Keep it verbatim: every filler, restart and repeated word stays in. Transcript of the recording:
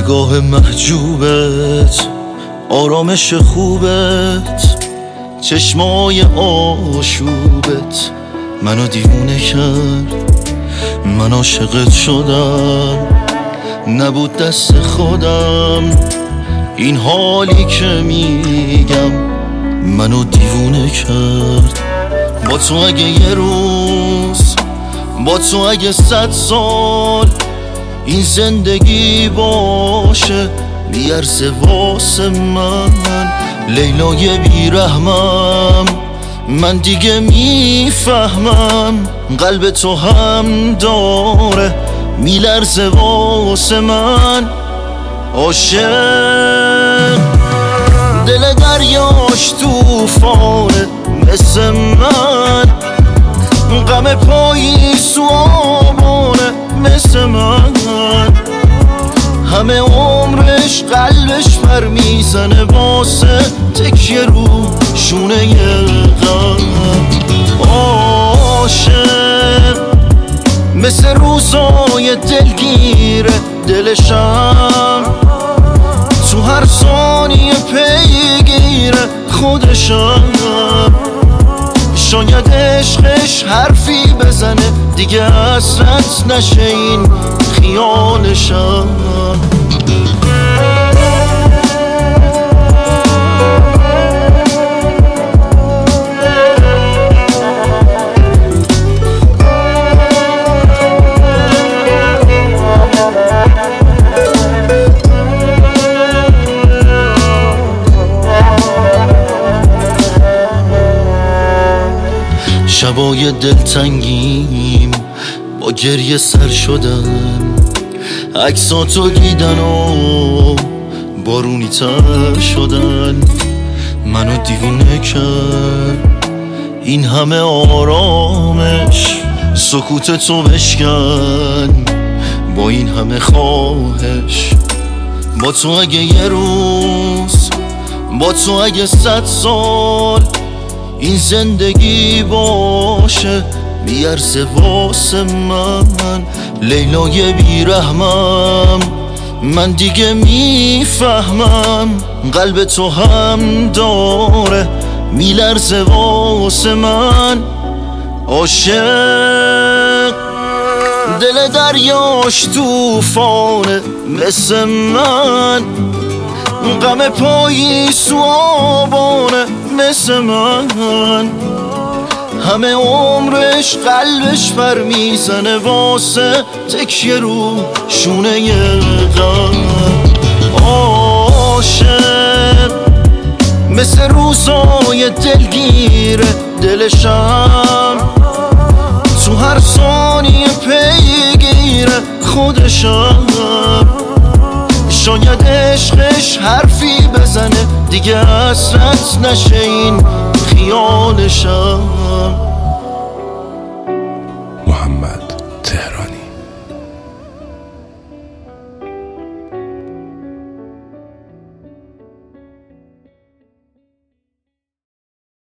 نگاه محجوبت، آرامش خوبت، چشمای آشوبت منو دیوونه کرد. من عاشقت شدم، نبود دست خودم این حالی که میگم منو دیوونه کرد. با تو اگه یه روز، با تو اگه صد سال این زندگی باشه بیارزه واسه من. لیلای بیرحمم، من دیگه میفهمم قلب تو هم داره میلرزه واسه من. عاشق دل دریاش توفانه مثل من، غم پاییز و آبانه مثل من. همه عمرش قلبش پر میزنه واسه تکیه رو شونه غم. عاشق مثل روزای دلگیره دلشم، تو هر ثانیه پیگیره خودشم. شاید عشقش حرفی بزنه دیگه حسرت نشه این خیالشم. شبای دلتنگیم با گریه سر شدن، عکساتو دیدن و بارونی تر شدن منو دیوونه کرد. این همه آرامش سکوت تو بشکن با این همه خواهش. با تو اگه یه روز، با تو اگه صد سال این زندگی باشه بیارزه واسه من. لیلای بیرحمم، من دیگه میفهمم قلب تو هم داره میلرزه واسه من. عاشق دل دریاش توفانه مثل من، غم پاییز و آبانه مثل من. همه عمرش قلبش پر میزنه واسه تکیه رو شونه غم. عاشق مثل روزای دلگیره دلشم، تو هر ثانیه پیگیره خودشم. شاید عشقش حرفی بزنه دیگه حسرت نشه این خیالشم.